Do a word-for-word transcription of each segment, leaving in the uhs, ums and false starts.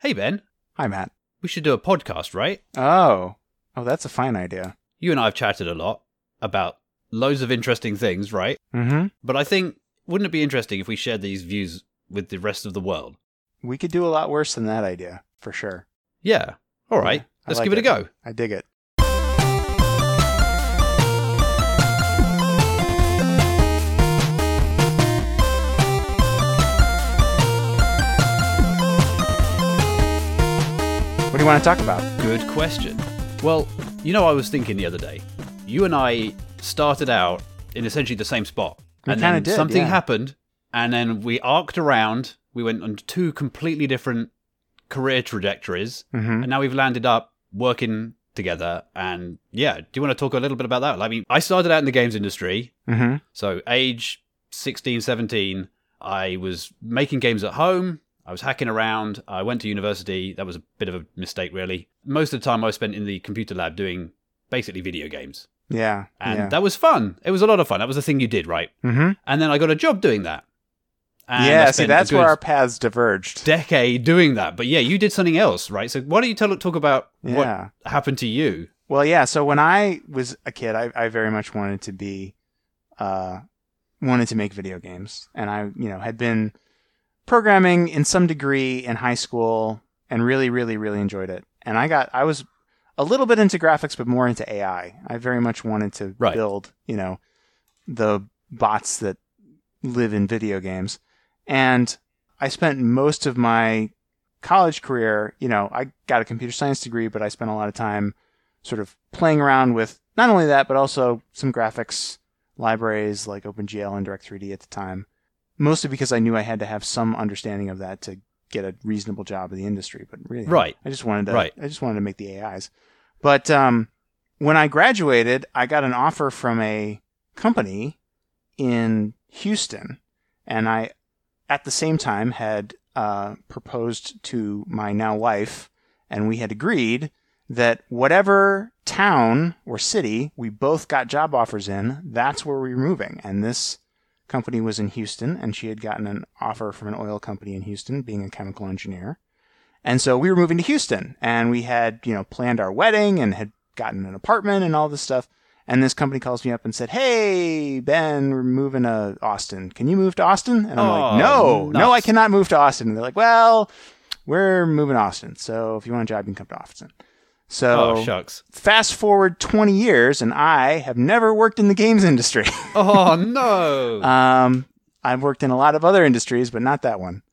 Hey, Ben. Hi, Matt. We should do a podcast, right? Oh. Oh, that's a fine idea. You and I have chatted a lot about loads of interesting things, right? Mm-hmm. But I think, wouldn't it be interesting if we shared these views with the rest of the world? We could do a lot worse than that idea, for sure. Yeah. All right. Yeah, Let's like give it, it a go. I dig it. What do you want to talk about? Good question. Well, you know, I was thinking the other day, you and I started out in essentially the same spot. We and kinda then did, something yeah. happened, and then we arced around. We went on two completely different career trajectories, Mm-hmm. and now we've landed up working together. And yeah, do you want to talk a little bit about that? I mean, I started out in the games industry. Mm-hmm. So age sixteen, seventeen, I was making games at home. I was hacking around. I went to university. That was a bit of a mistake, really. Most of the time I spent in the computer lab doing basically video games. Yeah. And yeah. that was fun. It was a lot of fun. That was the thing you did, right? Mm-hmm. And then I got a job doing that. And I Yeah, see, spent that's a where good our paths diverged. decade doing that. But yeah, you did something else, right? So why don't you tell, talk about Yeah. what happened to you? Well, yeah. So when I was a kid, I, I very much wanted to be, uh, wanted to make video games, and I, you know, had been programming in some degree in high school, and really, really, really enjoyed it. And I got, I was a little bit into graphics, but more into A I. I very much wanted to Right. build, you know, the bots that live in video games, and I spent most of my college career, you know, I got a computer science degree, but I spent a lot of time sort of playing around with not only that, but also some graphics libraries like OpenGL and Direct three D at the time, mostly because I knew I had to have some understanding of that to get a reasonable job in the industry. But really, Right. I just wanted to, Right. I just wanted to make the A Is. But um, when I graduated, I got an offer from a company in Houston, and I, at the same time, had uh, proposed to my now wife, and we had agreed that whatever town or city we both got job offers in, that's where we were moving. And this company was in Houston, and she had gotten an offer from an oil company in Houston, being a chemical engineer. And so we were moving to Houston, and we had, you know, planned our wedding and had gotten an apartment and all this stuff. And this company calls me up and said, "Hey, Ben, we're moving to Austin. Can you move to Austin?" And I'm Oh, like, no, nuts. no, I cannot move to Austin. And they're like, "Well, we're moving to Austin. So if you want a job, you can come to Austin." So Oh, shucks. fast forward twenty years, and I have never worked in the games industry. Oh, no. um, I've worked in a lot of other industries, but not that one.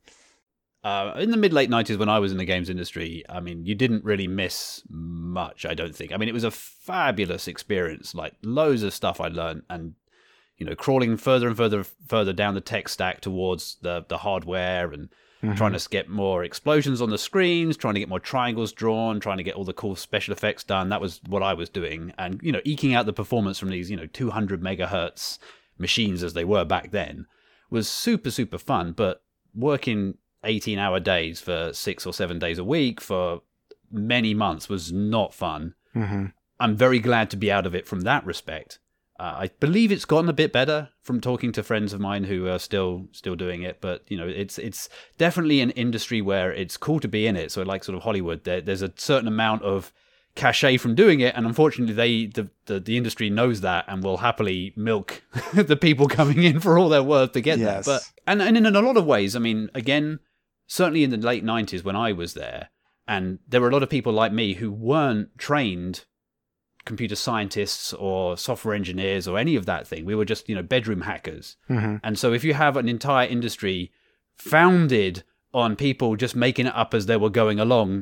Uh, in the mid-late nineties, when I was in the games industry, I mean, you didn't really miss much, I don't think. I mean, it was a fabulous experience, like loads of stuff I learned, and, you know, crawling further and further further down the tech stack towards the, the hardware, and Mm-hmm. trying to get more explosions on the screens, trying to get more triangles drawn, trying to get all the cool special effects done. That was what I was doing. And, you know, eking out the performance from these, you know, two hundred megahertz machines as they were back then was super, super fun. But working eighteen hour days for six or seven days a week for many months was not fun. Mm-hmm. I'm very glad to be out of it from that respect. Uh, I believe it's gotten a bit better from talking to friends of mine who are still still doing it, but you know, it's it's definitely an industry where it's cool to be in it. So, like sort of Hollywood, there, there's a certain amount of cachet from doing it, and unfortunately, they the, the the industry knows that and will happily milk the people coming in for all their worth to get Yes. there. But and and in a lot of ways, I mean, again, certainly in the late nineties when I was there, and there were a lot of people like me who weren't trained computer scientists or software engineers or any of that thing. We were just, you know, bedroom hackers. Mm-hmm. And so if you have an entire industry founded on people just making it up as they were going along,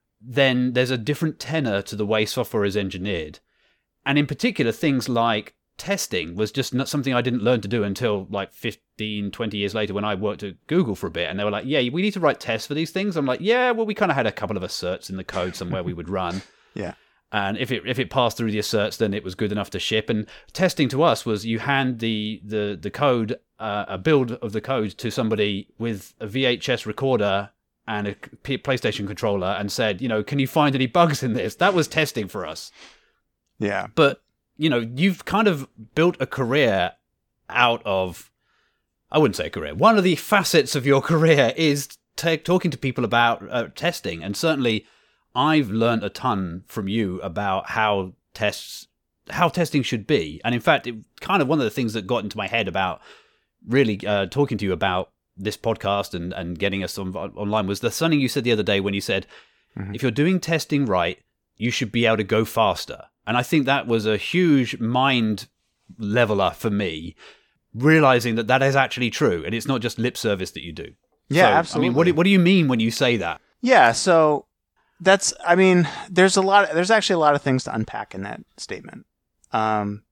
then there's a different tenor to the way software is engineered. And in particular, things like testing was just not something I didn't learn to do until like fifteen, twenty years later when I worked at Google for a bit. And they were like, yeah, we need to write tests for these things. I'm like, yeah, well, we kind of had a couple of asserts in the code somewhere we would run. Yeah. And if it if it passed through the asserts, then it was good enough to ship. And testing to us was you hand the the the code, uh, a build of the code to somebody with a V H S recorder and a P- PlayStation controller, and said, you know, can you find any bugs in this? That was testing for us. Yeah. But you know, you've kind of built a career out of, I wouldn't say a career. One of the facets of your career is t- talking to people about uh, testing, and certainly I've learned a ton from you about how tests, how testing should be. And in fact, it kind of one of the things that got into my head about really uh, talking to you about this podcast and, and getting us on, online was the something you said the other day when you said, mm-hmm. if you're doing testing right, you should be able to go faster. And I think that was a huge mind leveler for me, realizing that that is actually true. And it's not just lip service that you do. Yeah, so, absolutely. I mean, what do, what do you mean when you say that? Yeah, so that's, I mean, there's a lot, there's actually a lot of things to unpack in that statement. Um,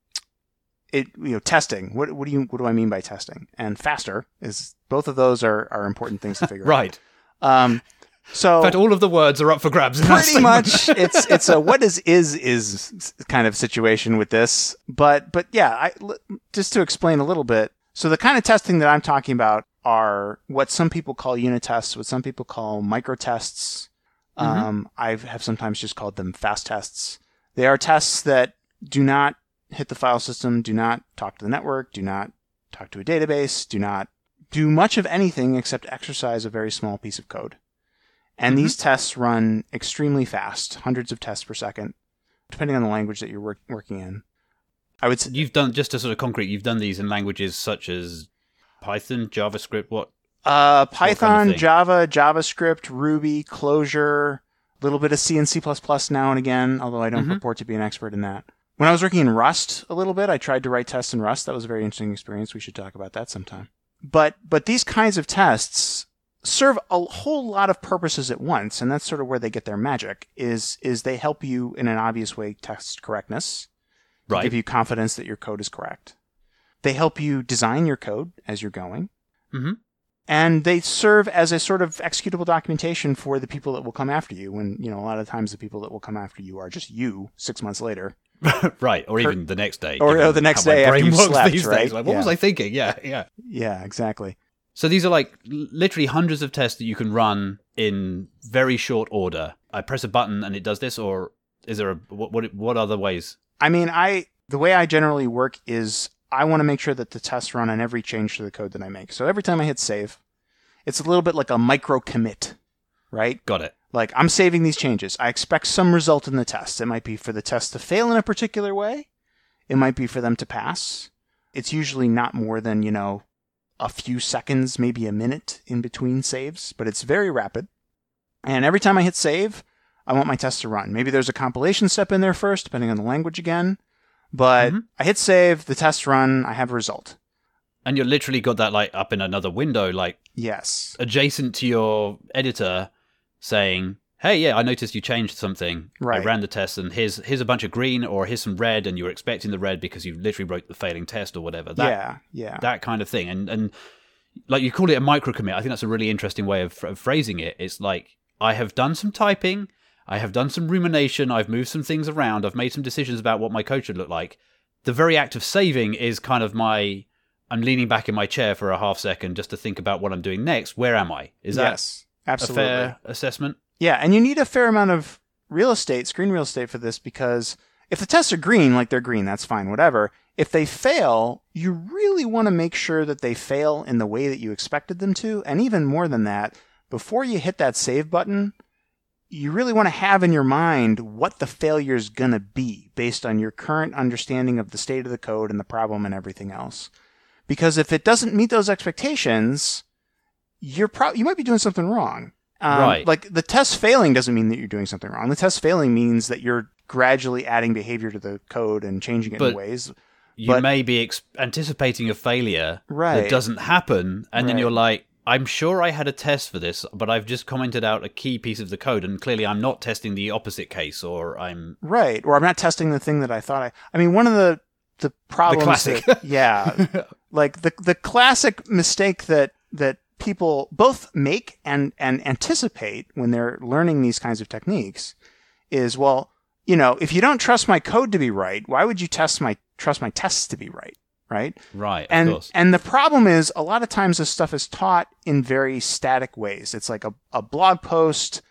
it, you know, testing, what, what do you, what do I mean by testing? And faster is, both of those are, are important things to figure right. out. Right. Um, so. In fact, all of the words are up for grabs. In pretty much, it's, it's a what is, is, is kind of situation with this. But, but yeah, I, just to explain a little bit. So the kind of testing that I'm talking about are what some people call unit tests, what some people call micro tests. Mm-hmm. Um, I have sometimes just called them fast tests. They are tests that do not hit the file system, do not talk to the network, do not talk to a database, do not do much of anything except exercise a very small piece of code. And mm-hmm. these tests run extremely fast, hundreds of tests per second, depending on the language that you're work- working in. I would say, you've done, just to sort of concrete, you've done these in languages such as Python, JavaScript, what? Uh, Python, kind of Java, JavaScript, Ruby, Clojure, a little bit of C and C plus plus now and again, although I don't mm-hmm. purport to be an expert in that. When I was working in Rust a little bit, I tried to write tests in Rust. That was a very interesting experience. We should talk about that sometime. But but these kinds of tests serve a whole lot of purposes at once, and that's sort of where they get their magic, is is they help you in an obvious way test correctness, right. give you confidence that your code is correct. They help you design your code as you're going. Mm-hmm. And they serve as a sort of executable documentation for the people that will come after you. When, you know, a lot of times the people that will come after you are just you six months later. Right, or even the next day. Or, or the next day after you slept, these right? Days. Like, what yeah. was I thinking? Yeah, yeah. Yeah, exactly. So these are like literally hundreds of tests that you can run in very short order. I press a button and it does this, or is there a, what, what, what other ways? I mean, I the way I generally work is I want to make sure that the tests run on every change to the code that I make. So every time I hit save, it's a little bit like a micro commit, right? Got it. Like, I'm saving these changes. I expect some result in the test. It might be for the test to fail in a particular way. It might be for them to pass. It's usually not more than, you know, a few seconds, maybe a minute in between saves, but it's very rapid. And every time I hit save, I want my test to run. Maybe there's a compilation step in there first, depending on the language again. But mm-hmm. I hit save, the tests run, I have a result. And you literally got that like up in another window, like yes, adjacent to your editor, saying, hey, yeah, I noticed you changed something. Right. I ran the test, and here's here's a bunch of green, or here's some red, and you were expecting the red because you literally wrote the failing test or whatever. That, yeah, yeah. That kind of thing. And, and like you call it a micro commit. I think that's a really interesting way of, of phrasing it. It's like, I have done some typing, I have done some rumination, I've moved some things around, I've made some decisions about what my code should look like. The very act of saving is kind of my... I'm leaning back in my chair for a half second just to think about what I'm doing next. Where am I? Is that yes, absolutely. a fair assessment? Yeah, and you need a fair amount of real estate, screen real estate for this, because if the tests are green, like they're green, that's fine, whatever. If they fail, you really want to make sure that they fail in the way that you expected them to. And even more than that, before you hit that save button, you really want to have in your mind what the failure is going to be based on your current understanding of the state of the code and the problem and everything else. Because if it doesn't meet those expectations, you're pro- you might be doing something wrong. Um, right. Like, the test failing doesn't mean that you're doing something wrong. The test failing means that you're gradually adding behavior to the code and changing it but in ways. You but, may be ex- anticipating a failure right. that doesn't happen, and right. then you're like, I'm sure I had a test for this, but I've just commented out a key piece of the code, and clearly I'm not testing the opposite case, or I'm... Right, or I'm not testing the thing that I thought I... I mean, one of the, the problems... The classic. That, yeah. Like, the the classic mistake that, that people both make and, and anticipate when they're learning these kinds of techniques is, well, you know, if you don't trust my code to be right, why would you test my trust my tests to be right? Right? Right, of and, course. And the problem is, a lot of times this stuff is taught in very static ways. It's like a, a blog post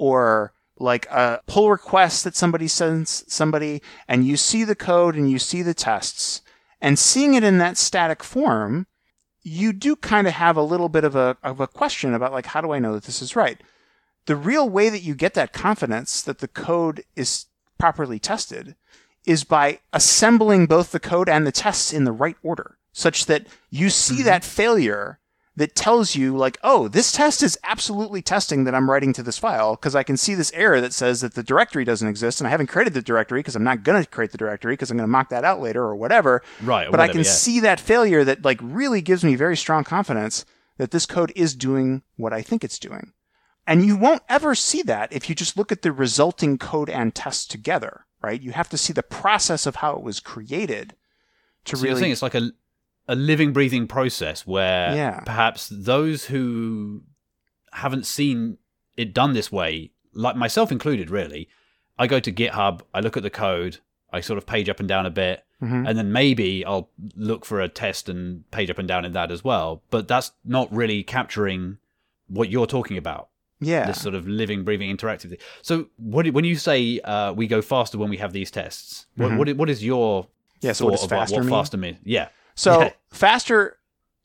or like a pull request that somebody sends somebody, and you see the code and you see the tests. And seeing it in that static form, you do kind of have a little bit of a of a question about like, how do I know that this is right? The real way that you get that confidence that the code is properly tested is by assembling both the code and the tests in the right order, such that you see mm-hmm. that failure that tells you like, oh, this test is absolutely testing that I'm writing to this file because I can see this error that says that the directory doesn't exist and I haven't created the directory because I'm not going to create the directory because I'm going to mock that out later or whatever. Right. But whatever, I can yeah. see that failure that like really gives me very strong confidence that this code is doing what I think it's doing. And you won't ever see that if you just look at the resulting code and tests together, right? You have to see the process of how it was created to so really... you're saying it's like a... a living, breathing process where yeah. perhaps those who haven't seen it done this way, like myself included, really, I go to GitHub, I look at the code, I sort of page up and down a bit, mm-hmm. and then maybe I'll look for a test and page up and down in that as well. But that's not really capturing what you're talking about. Yeah. This sort of living, breathing, interactive thing. So what, when you say uh, we go faster when we have these tests, mm-hmm. what, what, what is your yeah, so thought what does of faster what mean? faster means? Yeah. So yeah. faster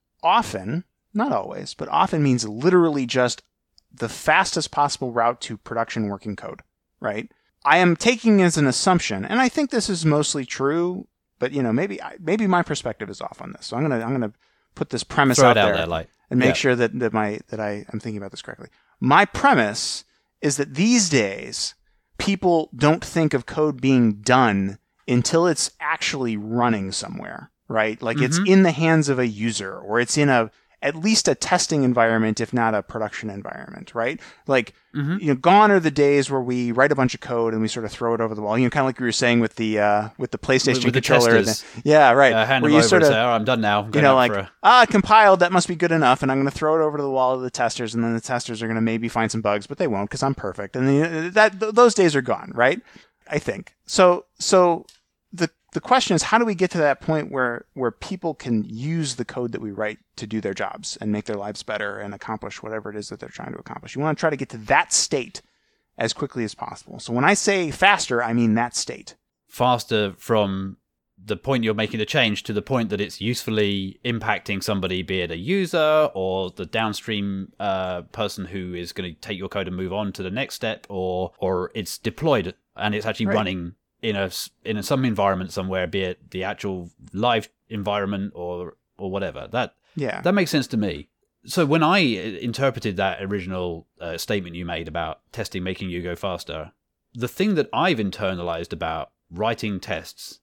often, not always, but often means literally just the fastest possible route to production working code, right? I am taking as an assumption, and I think this is mostly true, but you know, maybe maybe my perspective is off on this. So I'm gonna I'm gonna put this premise Throw out, it out there, there like, and make yeah. sure that, that my that I am thinking about this correctly. My premise is that these days people don't think of code being done until it's actually running somewhere, right? Like mm-hmm. it's in the hands of a user, or it's in a at least a testing environment, if not a production environment, right? Like, mm-hmm. you know, gone are the days where we write a bunch of code and we sort of throw it over the wall. You know, kind of like you were saying with the uh, with the PlayStation with, with controller. The testers. The, yeah, right. Uh, hand where them you over sort and of, say, oh, I'm done now. I'm you know, like, a... ah, compiled, that must be good enough, and I'm going to throw it over to the wall of the testers, and then the testers are going to maybe find some bugs, but they won't because I'm perfect. And the, that th- those days are gone, right? I think. So, so the the question is, how do we get to that point where where people can use the code that we write to do their jobs and make their lives better and accomplish whatever it is that they're trying to accomplish? You want to try to get to that state as quickly as possible. So when I say faster, I mean that state. Faster from the point you're making the change to the point that it's usefully impacting somebody, be it a user or the downstream uh, person who is going to take your code and move on to the next step, or or it's deployed and it's actually right. running in a in a, some environment somewhere, be it the actual live environment or or whatever. That yeah. that makes sense to me. So when I interpreted that original uh, statement you made about testing making you go faster, the thing that I've internalized about writing tests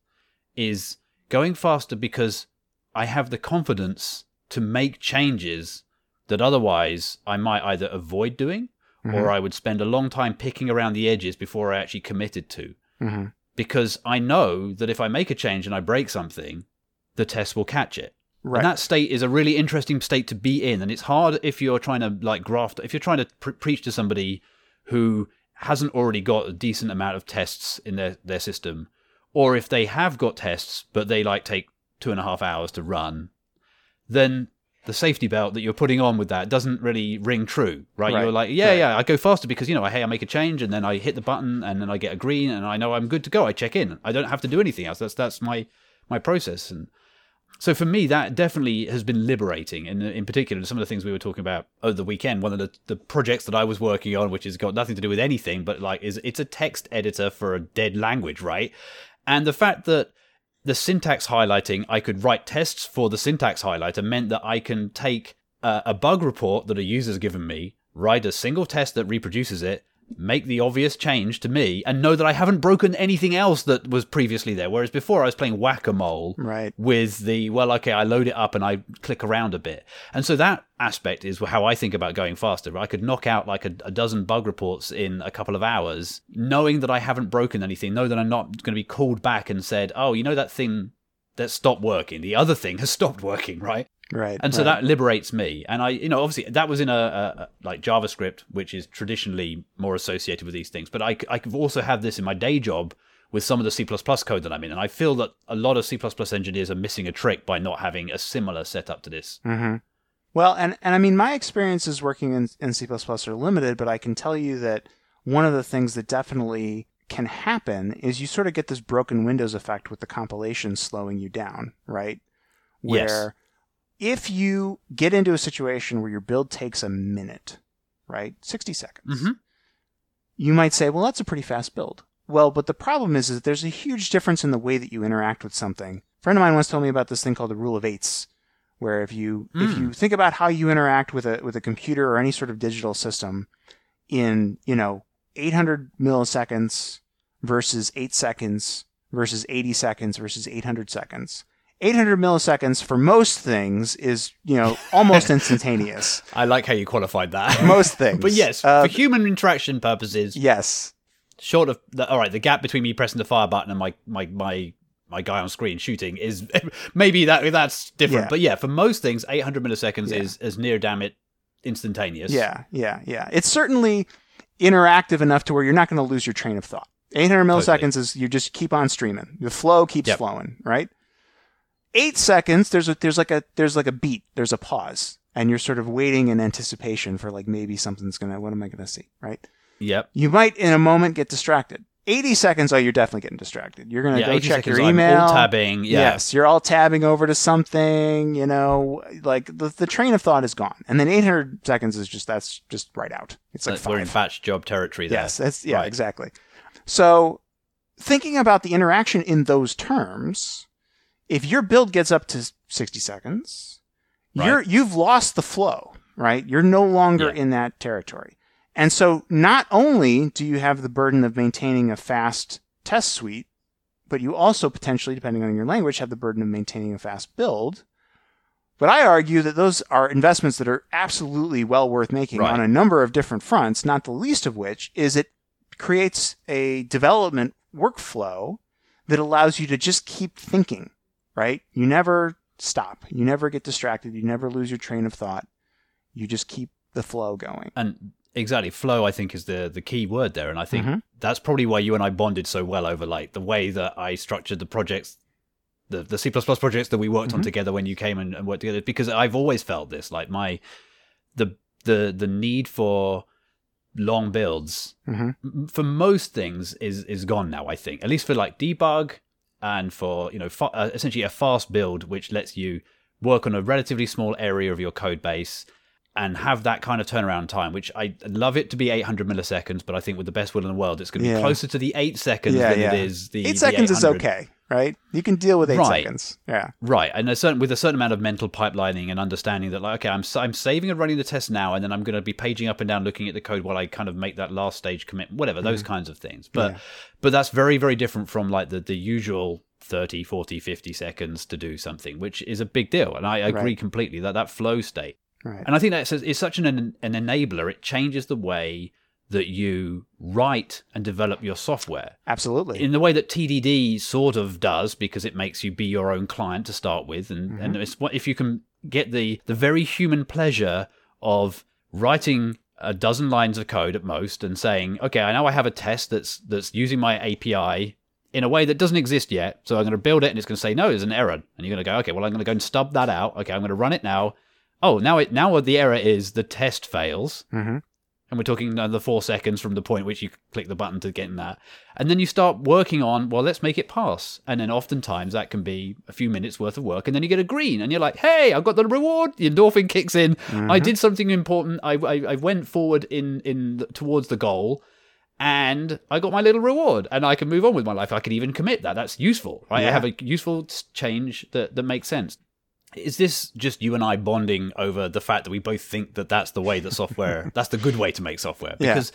is going faster because I have the confidence to make changes that otherwise I might either avoid doing mm-hmm. or I would spend a long time picking around the edges before I actually committed to. Mm-hmm. Because I know that if I make a change and I break something, the test will catch it. Right. And that state is a really interesting state to be in. And it's hard if you're trying to like graft, if you're trying to pre- preach to somebody who hasn't already got a decent amount of tests in their, their system, or if they have got tests, but they like take two and a half hours to run, then the safety belt that you're putting on with that doesn't really ring true, right? right. You're like, yeah, right. yeah, I go faster because, you know, hey, I make a change and then I hit the button and then I get a green and I know I'm good to go. I check in. I don't have to do anything else. That's that's my my process. And so for me, that definitely has been liberating. And in particular, some of the things we were talking about over the weekend, one of the, the projects that I was working on, which has got nothing to do with anything, but like is it's a text editor for a dead language, right? And the fact that the syntax highlighting, I could write tests for the syntax highlighter meant that I can take a, a bug report that a user's given me, write a single test that reproduces it, make the obvious change to me, and know that I haven't broken anything else that was previously there. Whereas before I was playing whack-a-mole right. with the, well, okay, I load it up and I click around a bit. And so that aspect is how I think about going faster. I could knock out like a, a dozen bug reports in a couple of hours, knowing that I haven't broken anything, know that I'm not going to be called back and said, oh, you know that thing that stopped working, the other thing has stopped working, right? Right. And so right. that liberates me. And I, you know, obviously that was in a, a, a like JavaScript, which is traditionally more associated with these things. But I, I could also have this in my day job with some of the C plus plus code that I'm in. And I feel that a lot of C plus plus engineers are missing a trick by not having a similar setup to this. Mm-hmm. Well, and, and I mean, my experiences working in, in C plus plus are limited, but I can tell you that one of the things that definitely can happen is you sort of get this broken windows effect with the compilation slowing you down, right? Where yes. if you get into a situation where your build takes a minute, right, sixty seconds, Mm-hmm. you might say, well, that's a pretty fast build. Well, but the problem is, is that there's a huge difference in the way that you interact with something. A friend of mine once told me about this thing called the rule of eights, where if you Mm. if you think about how you interact with a with a computer or any sort of digital system in, you know, eight hundred milliseconds versus eight seconds versus eighty seconds versus eight hundred seconds. eight hundred milliseconds for most things is, you know, almost instantaneous. I like how you qualified that. Most things. But yes, Uh, for human interaction purposes, yes. short of the, all right, the gap between me pressing the fire button and my my my my guy on screen shooting is maybe that that's different. Yeah. But yeah, for most things, eight hundred milliseconds Yeah. is is near damn it instantaneous. Yeah, yeah, yeah. It's certainly interactive enough to where you're not going to lose your train of thought. eight hundred milliseconds is you just keep on streaming. The flow keeps Yep. flowing, right? Eight seconds, there's a there's like a there's like a beat, there's a pause, and you're sort of waiting in anticipation for like maybe something's gonna. What am I gonna see? Right? Yep. You might in a moment get distracted. eighty seconds, oh, you're definitely getting distracted. You're gonna Yeah, go eighty check your seconds, email. I'm alt-tabbing. Yeah. Yes, you're all tabbing over to something. You know, like the the train of thought is gone, and then eight hundred seconds is just that's just right out. It's like We're in five. batch job territory there. Yes, that's yeah, Right. exactly. So, thinking about the interaction in those terms, if your build gets up to sixty seconds, Right. you're you've lost the flow, right? You're no longer Yeah. in that territory. And so not only do you have the burden of maintaining a fast test suite, but you also potentially, depending on your language, have the burden of maintaining a fast build. But I argue that those are investments that are absolutely well worth making Right. on a number of different fronts, not the least of which is it creates a development workflow that allows you to just keep thinking, right? You never stop. You never get distracted. You never lose your train of thought. You just keep the flow going. And exactly, flow, I think, is the the key word there. And I think Mhm. that's probably why you and I bonded so well over like the way that I structured the projects, the, the C plus plus projects that we worked on Mhm. together when you came and, and worked together. Because I've always felt this, like my the the the need for long builds Mhm. m- for most things is is gone now. I think, at least for like debug and for you know fa- uh, essentially a fast build which lets you work on a relatively small area of your code base and have that kind of turnaround time, which I love it to be eight hundred milliseconds, but I think with the best will in the world, it's going to Yeah. be closer to the eight seconds Yeah, than yeah. it is the Eight the seconds is eight hundred. okay, right? You can deal with eight Right. seconds. Yeah. Right, and a certain with a certain amount of mental pipelining and understanding that, like, okay, I'm I'm saving and running the test now, and then I'm going to be paging up and down looking at the code while I kind of make that last stage commit, whatever, those kinds of things. But Yeah. but that's very very different from like the the usual thirty, forty, fifty seconds to do something, which is a big deal, and I agree Right. completely that that flow state. Right. And I think that's it's such an an enabler. It changes the way that you write and develop your software Absolutely. in the way that T D D sort of does, because it makes you be your own client to start with, and Mm-hmm. and it's what if you can get the the very human pleasure of writing a dozen lines of code at most and saying, okay, I know I have a test that's that's using my A P I in a way that doesn't exist yet, so I'm going to build it and it's going to say no, there's an error, and you're going to go, okay, well I'm going to go and stub that out. Okay, I'm going to run it now. Oh, now it now what the error is the test fails. Mhm. And we're talking another four seconds from the point which you click the button to get in that. And then you start working on, well, let's make it pass. And then oftentimes that can be a few minutes worth of work. And then you get a green and you're like, hey, I've got the reward. The endorphin kicks in. I did something important. I, I, I went forward in, in the, towards the goal and I got my little reward and I can move on with my life. I can even commit that. That's useful, right? I Yeah. have a useful change that, that makes sense. Is this just you and I bonding over the fact that we both think that that's the way that software, that's the good way to make software? Yeah. Because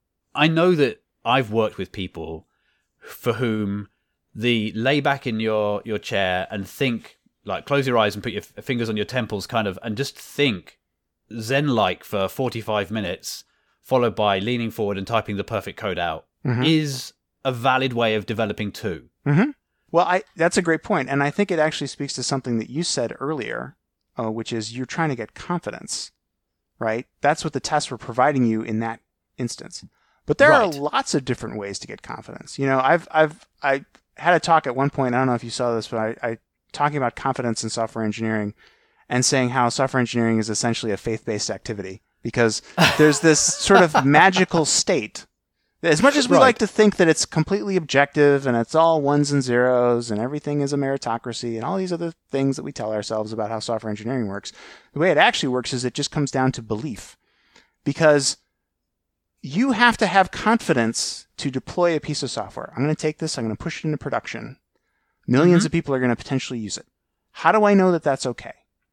I know that I've worked with people for whom the lay back in your, your chair and think, like close your eyes and put your f- fingers on your temples kind of, and just think Zen-like for forty-five minutes, followed by leaning forward and typing the perfect code out, Mhm. is a valid way of developing too. Mm-hmm. Well, I that's a great point, and I think it actually speaks to something that you said earlier, uh, which is you're trying to get confidence, right? That's what the tests were providing you in that instance. But there Right. are lots of different ways to get confidence. You know, I've I've I had a talk at one point. I don't know if you saw this, but I, I talking about confidence in software engineering, and saying how software engineering is essentially a faith-based activity because there's this sort of magical state As much as we Right. like to think that it's completely objective and it's all ones and zeros and everything is a meritocracy and all these other things that we tell ourselves about how software engineering works, the way it actually works is it just comes down to belief. Because you have to have confidence to deploy a piece of software. I'm going to take this, I'm going to push it into production. Millions Mm-hmm. of people are going to potentially use it. How do I know that that's okay?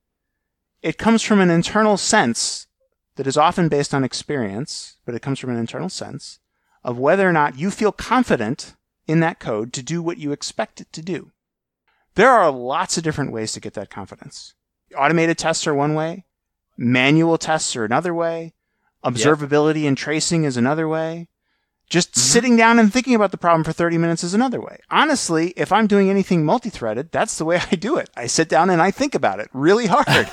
It comes from an internal sense that is often based on experience, but it comes from an internal sense of whether or not you feel confident in that code to do what you expect it to do. There are lots of different ways to get that confidence. Automated tests are one way. Manual tests are another way. Observability and tracing is another way. Just Mm-hmm. sitting down and thinking about the problem for thirty minutes is another way. Honestly, if I'm doing anything multi-threaded, that's the way I do it. I sit down and I think about it really hard.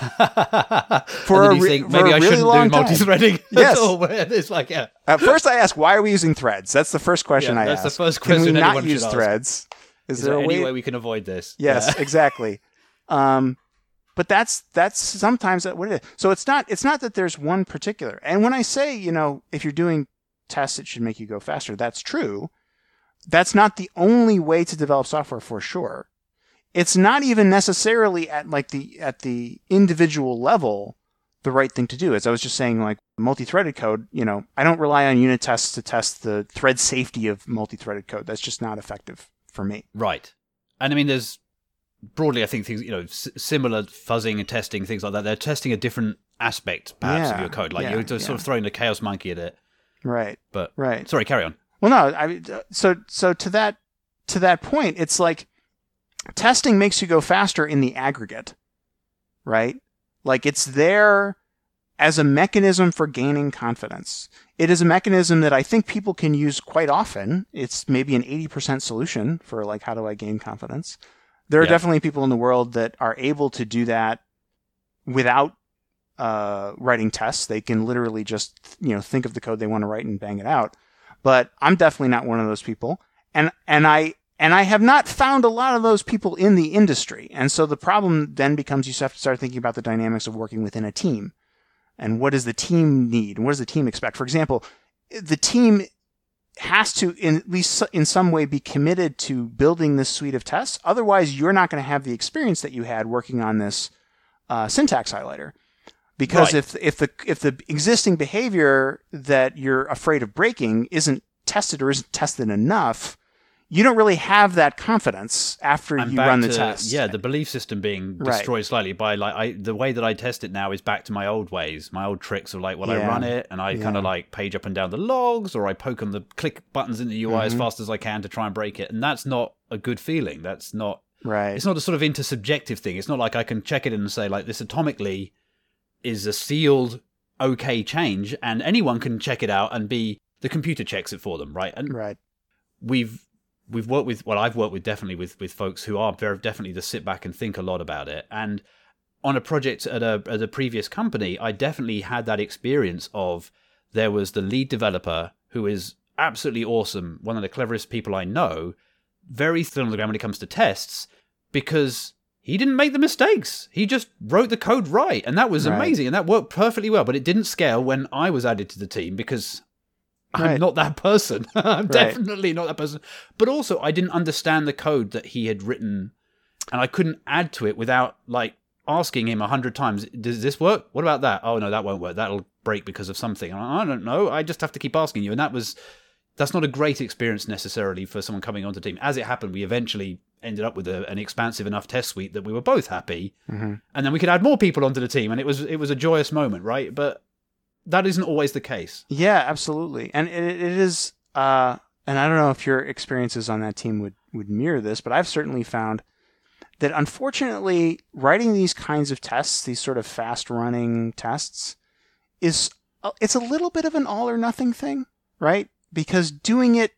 For a and then you re- think, for maybe a I really shouldn't long do time. multi-threading Yes. at all. Where it's like, yeah. At first I ask, why are we using threads? That's the first question Yeah, I that's ask. the first Can question we not anyone should use ask. threads? Is, Is there, there a any way? way we can avoid this? Yes, Yeah. exactly. Um, but that's that's sometimes what it is. So it's not it's not that there's one particular. And when I say, you know, if you're doing tests, it should make you go faster. That's true. That's not the only way to develop software for sure. It's not even necessarily at like the at the individual level the right thing to do. As I was just saying, like multi-threaded code, you know, I don't rely on unit tests to test the thread safety of multi-threaded code. That's just not effective for me. Right. And I mean, there's broadly, I think, things, you know, s- similar fuzzing and testing, things like that. They're testing a different aspect, perhaps, of Yeah, your code. Like yeah, you're just yeah. sort of throwing the chaos monkey at it. Right. But, Right. sorry, carry on. Well, no, I so so to that to that point, it's like testing makes you go faster in the aggregate, right? Like it's there as a mechanism for gaining confidence. It is a mechanism that I think people can use quite often. It's maybe an eighty percent solution for like how do I gain confidence. There are Yeah. definitely people in the world that are able to do that without uh, writing tests. They can literally just you know think of the code they want to write and bang it out. But I'm definitely not one of those people. And and I and I have not found a lot of those people in the industry. And so the problem then becomes you have to start thinking about the dynamics of working within a team. And what does the team need? And what does the team expect? For example, the team has to, in, at least in some way, be committed to building this suite of tests. Otherwise, you're not going to have the experience that you had working on this uh, syntax highlighter. Because Right. if if the if the existing behavior that you're afraid of breaking isn't tested or isn't tested enough, you don't really have that confidence after And you back run the to, test. yeah, the belief system being Right. destroyed slightly by like I, the way that I test it now is back to my old ways, my old tricks of like, well, I Yeah. run it and I kind Yeah. of like page up and down the logs, or I poke on the click buttons in the U I as Mhm. fast as I can to try and break it, and that's not a good feeling. That's not. Right. It's not a sort of intersubjective thing. It's not like I can check it in and say like this atomically is a sealed okay change, and anyone can check it out and be the computer checks it for them, right? And Right. we've we've worked with well I've worked with definitely with with folks who are very definitely to sit back and think a lot about it. And on a project at a at a previous company, I definitely had that experience of there was the lead developer who is absolutely awesome, one of the cleverest people I know, very thin on the ground when it comes to tests, because he didn't make the mistakes. He just wrote the code right, and that was Right. amazing, and that worked perfectly well. But it didn't scale when I was added to the team because I'm Right. not that person. I'm Right. definitely not that person. But also, I didn't understand the code that he had written, and I couldn't add to it without like asking him a hundred times, "Does this work? What about that? Oh no, that won't work. That'll break because of something." And I, I don't know. I just have to keep asking you, and that was that's not a great experience necessarily for someone coming onto the team. As it happened, we eventually ended up with a, an expansive enough test suite that we were both happy, Mm-hmm. and then we could add more people onto the team, and it was it was a joyous moment, right? But that isn't always the case. Yeah, absolutely. And it, it is, uh, and I don't know if your experiences on that team would, would mirror this, but I've certainly found that unfortunately writing these kinds of tests, these sort of fast running tests, is, it's a little bit of an all or nothing thing, right? Because doing it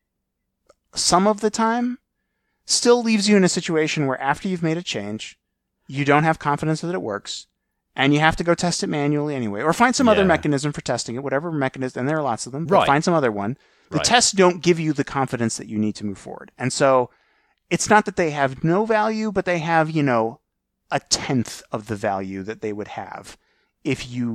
some of the time still leaves you in a situation where after you've made a change, you don't have confidence that it works, and you have to go test it manually anyway, or find some other Yeah. mechanism for testing it, whatever mechanism, and there are lots of them, but Right. find some other one. The Right. tests don't give you the confidence that you need to move forward. And so it's not that they have no value, but they have, you know, a tenth of the value that they would have if you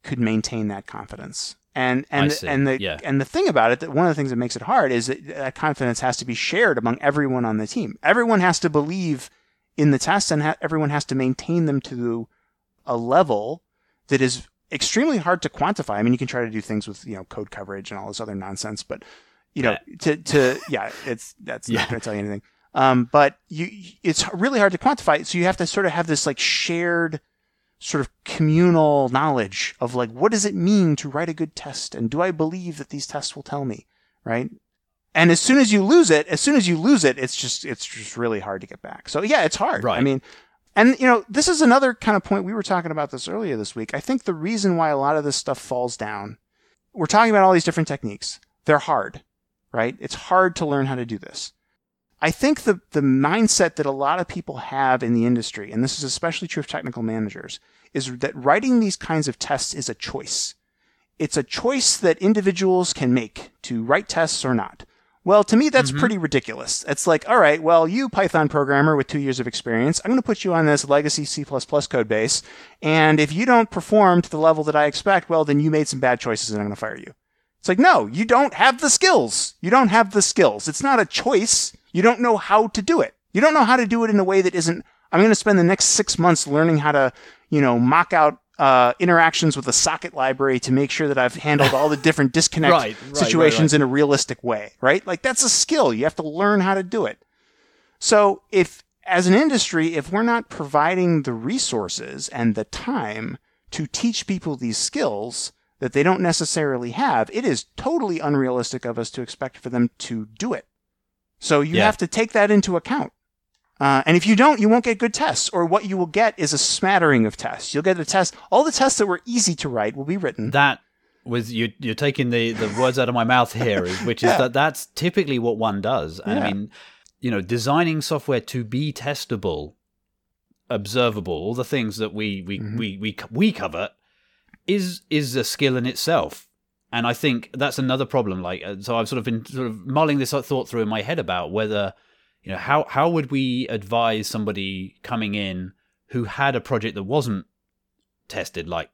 could maintain that confidence. And and see. and the Yeah. and the thing about it, that one of the things that makes it hard is that that confidence has to be shared among everyone on the team. Everyone has to believe in the tests, and ha- everyone has to maintain them to a level that is extremely hard to quantify. I mean, you can try to do things with, you know, code coverage and all this other nonsense, but you know, Yeah. to to yeah, it's that's Yeah. not going to tell you anything. Um, but you, it's really hard to quantify. So you have to sort of have this like shared, sort of communal knowledge of like, what does it mean to write a good test, and do I believe that these tests will tell me, right? And as soon as you lose it, as soon as you lose it, it's just it's just really hard to get back. So yeah, it's hard. Right. I mean, and you know, this is another kind of point. We were talking about this earlier this week. I think the reason why a lot of this stuff falls down, we're talking about all these different techniques. They're hard, right? It's hard to learn how to do this. I think the the mindset that a lot of people have in the industry, and this is especially true of technical managers, is that writing these kinds of tests is a choice. It's a choice that individuals can make to write tests or not. Well, to me, that's Mm-hmm. pretty ridiculous. It's like, all right, well, you Python programmer with two years of experience, I'm going to put you on this legacy C plus plus code base, and if you don't perform to the level that I expect, well, then you made some bad choices and I'm going to fire you. It's like, no, you don't have the skills. You don't have the skills. It's not a choice. You don't know how to do it. You don't know how to do it in a way that isn't, I'm going to spend the next six months learning how to, you know, mock out uh, interactions with the socket library to make sure that I've handled all the different disconnect Right, right, situations right, right. in a realistic way, right? Like that's a skill. You have to learn how to do it. So if, as an industry, if we're not providing the resources and the time to teach people these skills that they don't necessarily have, it is totally unrealistic of us to expect for them to do it. So you Yeah. have to take that into account. Uh, and if you don't, you won't get good tests, or what you will get is a smattering of tests. You'll get a test. All the tests that were easy to write will be written. That was you. You're taking the, the words out of my mouth here, is- which is Yeah. that that's typically what one does. And I Yeah. mean, you know, designing software to be testable, observable, all the things that we we Mhm. we, we we cover is is a skill in itself. And I think that's another problem. Like, uh, so I've sort of been sort of mulling this thought through in my head about whether, you know, how how would we advise somebody coming in who had a project that wasn't tested, like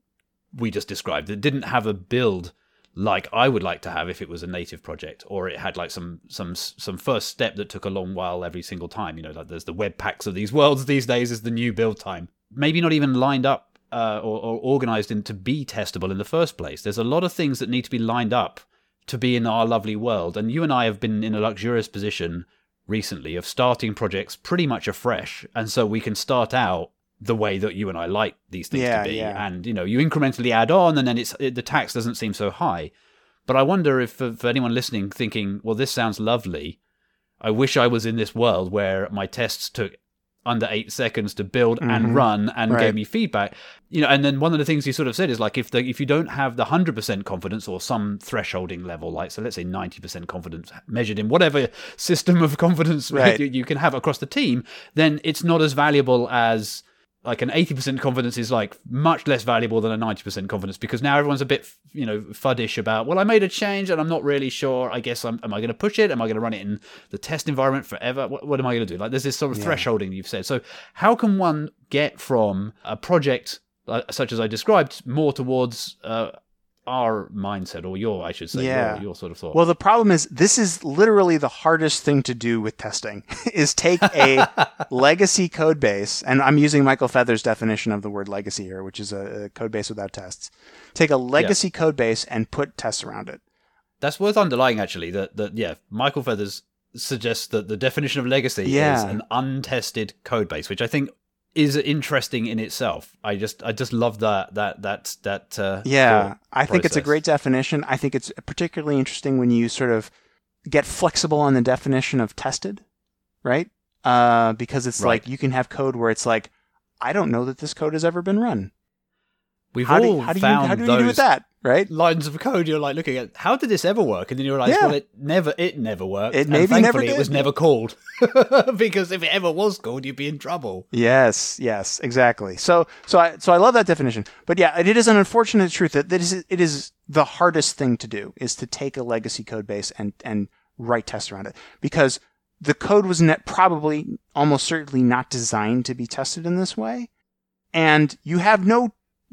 we just described, that didn't have a build like I would like to have if it was a native project, or it had like some some some first step that took a long while every single time. You know, like there's the web packs of these worlds these days is the new build time. Maybe not even lined up uh, or, or organized in to be testable in the first place. There's a lot of things that need to be lined up to be in our lovely world. And you and I have been in a luxurious position recently of starting projects pretty much afresh, and so we can start out the way that you and I like these things Yeah, to be, yeah. and you know, you incrementally add on, and then it's it, the tax doesn't seem so high. But I wonder if for, for anyone listening, thinking, well, this sounds lovely, I wish I was in this world where my tests took under eight seconds to build Mhm. and run and Right. gave me feedback. You know, and then one of the things you sort of said is like, if the, if you don't have the one hundred percent confidence or some thresholding level, like, so let's say ninety percent confidence measured in whatever system of confidence Right. you, you can have across the team, then it's not as valuable as like an eighty percent confidence is like much less valuable than a ninety percent confidence, because now everyone's a bit, you know, fuddish about, well, I made a change and I'm not really sure. I guess I'm, am I going to push it? Am I going to run it in the test environment forever? What, what am I going to do? Like, there's this sort of Yeah. thresholding you've said. So how can one get from a project uh, such as I described more towards uh, our mindset, or your, I should say, Yeah. your, your sort of thought? Well, the problem is this is literally the hardest thing to do with testing is take a legacy code base, and I'm using Michael Feather's definition of the word legacy here, which is a, a code base without tests. Take a legacy code base and put tests around it. That's worth underlying, actually, that, that yeah, Michael Feathers suggests that the definition of legacy Yeah. is an untested code base, which I think is interesting in itself. I just I just love that that that that uh, Yeah, thought I think it's a process. great definition. I think it's particularly interesting when you sort of get flexible on the definition of tested, right? Uh, because it's Right. like you can have code where it's like, I don't know that this code has ever been run. We've How do, all how do you found how do you those do with that, right? lines of code. You're like looking at, how did this ever work? And then you realize, Yeah. well, it never it never worked. It and maybe never thankfully it was did. never called, because if it ever was called, you'd be in trouble. Yes, yes, exactly. So, so I, so I love that definition. But yeah, it is an unfortunate truth that that is, it is the hardest thing to do is to take a legacy code base and, and write tests around it, because the code was net probably almost certainly not designed to be tested in this way. And you have no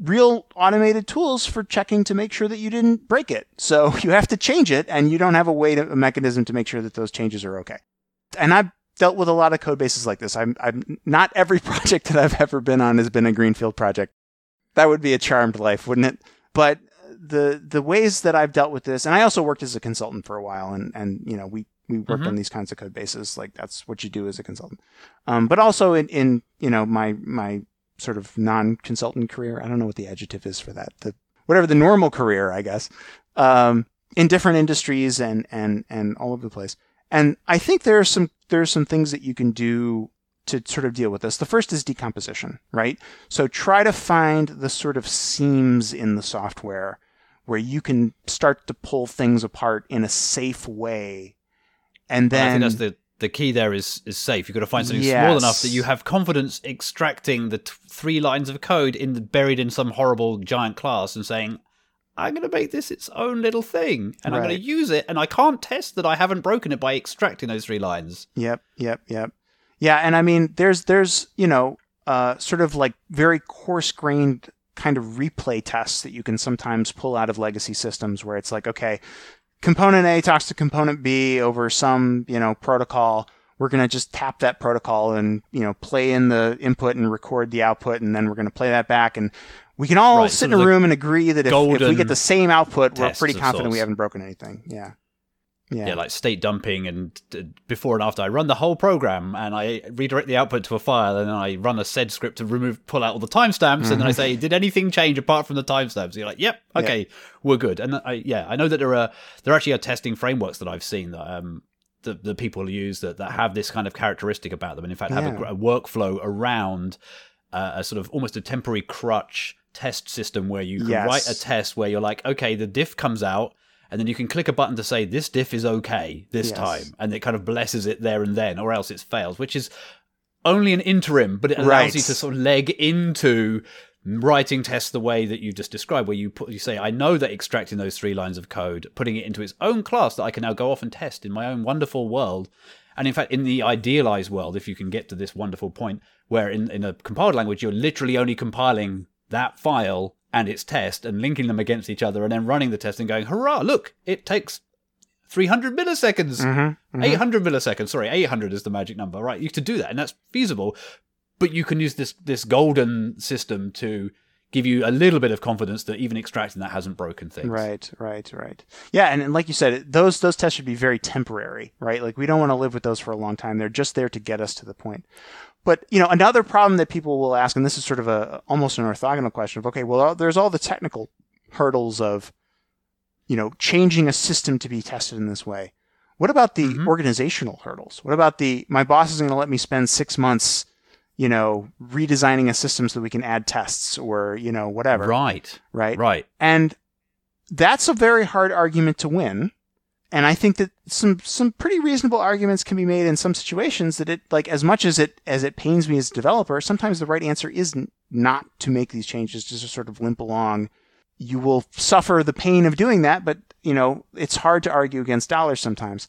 real automated tools for checking to make sure that you didn't break it. So you have to change it, and you don't have a way to, a mechanism to make sure that those changes are okay. And I've dealt with a lot of code bases like this. I'm, I'm not every project that I've ever been on has been a greenfield project. That would be a charmed life, wouldn't it? But the the ways that I've dealt with this, and I also worked as a consultant for a while, and, and you know, we, we worked mm-hmm. on these kinds of code bases. Like, that's what you do as a consultant. Um, but also in, in, you know, my, my sort of non-consultant career, I don't know what the adjective is for that. The, whatever the normal career, I guess, um, in different industries and, and, and all over the place. And I think there are some, there are some things that you can do to sort of deal with this. The first is decomposition, right? So try to find the sort of seams in the software where you can start to pull things apart in a safe way. And then I think that's the, the key there is, is safe. You've got to find something yes. small enough that you have confidence extracting the t- three lines of code in the, buried in some horrible giant class and saying, I'm going to make this its own little thing, and right. I'm going to use it, and I can't test that I haven't broken it by extracting those three lines. Yep, yep, yep. Yeah, and I mean, there's, there's you know, uh, sort of like very coarse-grained kind of replay tests that you can sometimes pull out of legacy systems where it's like, okay, component A talks to component B over some, you know, protocol. We're going to just tap that protocol and, you know, play in the input and record the output, and then we're going to play that back. And we can all right, sit in a room and agree that if, if we get the same output, we're pretty confident we haven't broken anything. Yeah. Yeah. yeah, like state dumping, and uh, before and after I run the whole program and I redirect the output to a file, and then I run a sed script to remove, pull out all the timestamps, mm-hmm. and then I say, did anything change apart from the timestamps? You're like, yep, okay, yeah. we're good. And I, yeah, I know that there are there actually are testing frameworks that I've seen that um the, the people use that, that have this kind of characteristic about them, and in fact have yeah. a, a workflow around uh, a sort of almost a temporary crutch test system where you can yes. write a test where you're like, okay, the diff comes out, and then you can click a button to say, this diff is okay this yes. time. And it kind of blesses it there and then, or else it fails, which is only an interim, but it allows right. you to sort of leg into writing tests the way that you just described, where you put, you say, I know that extracting those three lines of code, putting it into its own class that I can now go off and test in my own wonderful world. And in fact, in the idealized world, if you can get to this wonderful point where in, in a compiled language, you're literally only compiling that file and its test and linking them against each other and then running the test and going, hurrah, look, it takes three hundred milliseconds, mm-hmm, mm-hmm. eight hundred milliseconds. Sorry, eight hundred is the magic number, right? You could do that, and that's feasible, but you can use this this golden system to give you a little bit of confidence that even extracting that hasn't broken things. Right, right, right. Yeah, and, and like you said, those those tests should be very temporary, right? Like, we don't want to live with those for a long time. They're just there to get us to the point. But, you know, another problem that people will ask, and this is sort of a almost an orthogonal question of, okay, well, there's all the technical hurdles of, you know, changing a system to be tested in this way. What about the mm-hmm. organizational hurdles? What about the, my boss is going to let me spend six months, you know, redesigning a system so that we can add tests or, you know, whatever. Right. Right. Right. And that's a very hard argument to win. And I think that some some pretty reasonable arguments can be made in some situations that it, like, as much as it as it pains me as a developer, sometimes the right answer is n- not to make these changes, just to sort of limp along. You will suffer the pain of doing that, but, you know, it's hard to argue against dollars sometimes.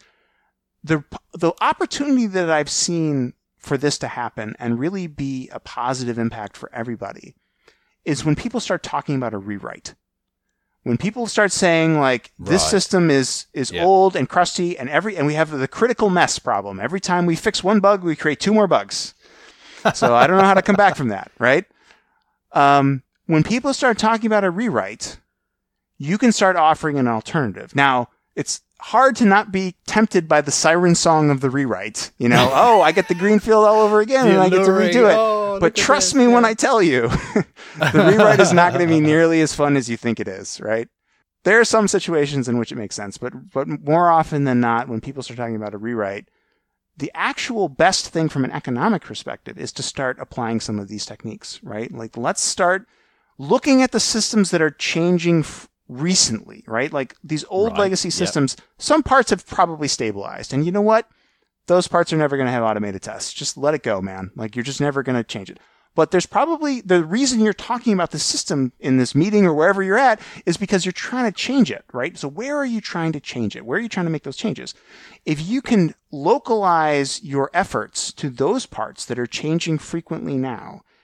The the opportunity that I've seen for this to happen and really be a positive impact for everybody is when people start talking about a rewrite. When people start saying, like, this right. system is is yeah. old and crusty, and every and we have the critical mess problem. Every time we fix one bug, we create two more bugs. So I don't know how to come back from that, right? Um, when people start talking about a rewrite, you can start offering an alternative. Now, it's hard to not be tempted by the siren song of the rewrite. You know, oh, I get the green field all over again, and I get to redo it. Oh, but trust me yeah. when I tell you, the rewrite is not going to be nearly as fun as you think it is, right? There are some situations in which it makes sense, but but more often than not, when people start talking about a rewrite, the actual best thing from an economic perspective is to start applying some of these techniques, right? Like, let's start looking at the systems that are changing f- recently, right? Like, these old right. legacy systems, yep. some parts have probably stabilized. And you know what? Those parts are never going to have automated tests. Just let it go, man. Like, you're just never going to change it. But there's probably, the reason you're talking about the system in this meeting or wherever you're at is because you're trying to change it, right? So where are you trying to change it? Where are you trying to make those changes? If you can localize your efforts to those parts that are changing frequently now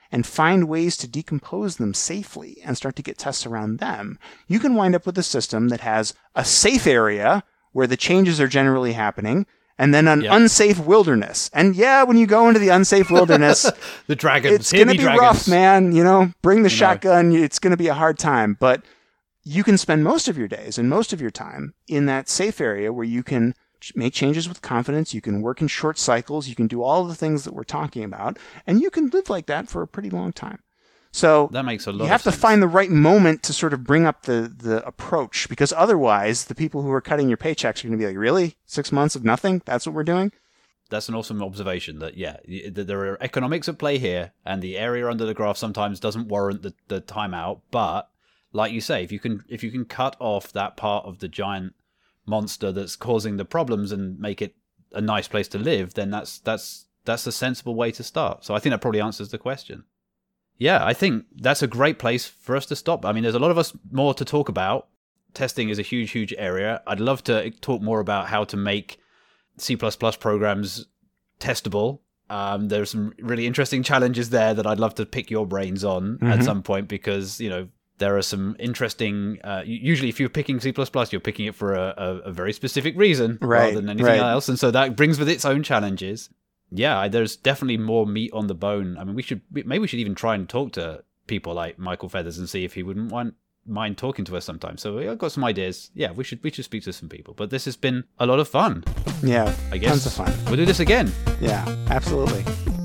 and find ways to decompose them safely and start to get tests around them, you can wind up with a system that has a safe area where the changes are generally happening, and then an yep. unsafe wilderness. And yeah, when you go into the unsafe wilderness, the dragons, it's going to be dragons. rough, man. You know, bring the you shotgun. Know. It's going to be a hard time. But you can spend most of your days and most of your time in that safe area where you can make changes with confidence. You can work in short cycles. You can do all the things that we're talking about. And you can live like that for a pretty long time. So that makes a lot you have of to sense. find the right moment to sort of bring up the, the approach, because otherwise the people who are cutting your paychecks are going to be like, really? Six months of nothing? That's what we're doing? That's an awesome observation that, yeah, that there are economics at play here, and the area under the graph sometimes doesn't warrant the, the timeout. But like you say, if you can if you can cut off that part of the giant monster that's causing the problems and make it a nice place to live, then that's that's that's a sensible way to start. So I think that probably answers the question. Yeah, I think that's a great place for us to stop. I mean, there's a lot of us more to talk about. Testing is a huge, huge area. I'd love to talk more about how to make C plus plus programs testable. Um, there's some really interesting challenges there that I'd love to pick your brains on mm-hmm. at some point, because, you know, there are some interesting... Uh, usually if you're picking C plus plus, you're picking it for a, a, a very specific reason right, rather than anything right. else. And so that brings with its own challenges. Yeah, there's definitely more meat on the bone. I mean, we should maybe we should even try and talk to people like Michael Feathers and see if he wouldn't want, mind talking to us sometime. So I've got some ideas. Yeah, we should we should speak to some people. But this has been a lot of fun. Yeah, I guess tons of fun. We'll do this again. Yeah, absolutely.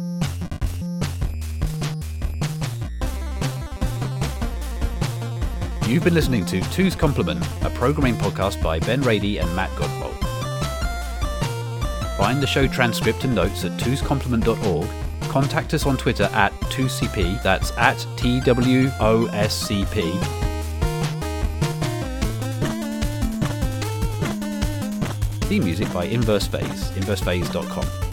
You've been listening to Two's Complement, a programming podcast by Ben Rady and Matt Godbolt. Find the show transcript and notes at twos complement dot org. Contact us on Twitter at two C P, that's at T W O S C P. Theme music by Inverse Phase, inverse phase dot com.